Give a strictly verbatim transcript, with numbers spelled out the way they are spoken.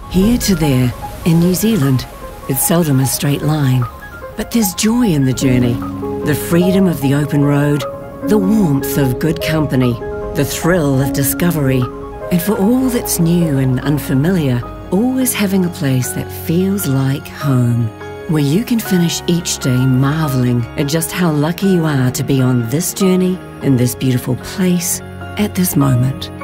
Here to there, in New Zealand, it's seldom a straight line. But there's joy in the journey, the freedom of the open road, the warmth of good company, the thrill of discovery, and for all that's new and unfamiliar, always having a place that feels like home, where you can finish each day marveling at just how lucky you are to be on this journey, in this beautiful place, at this moment.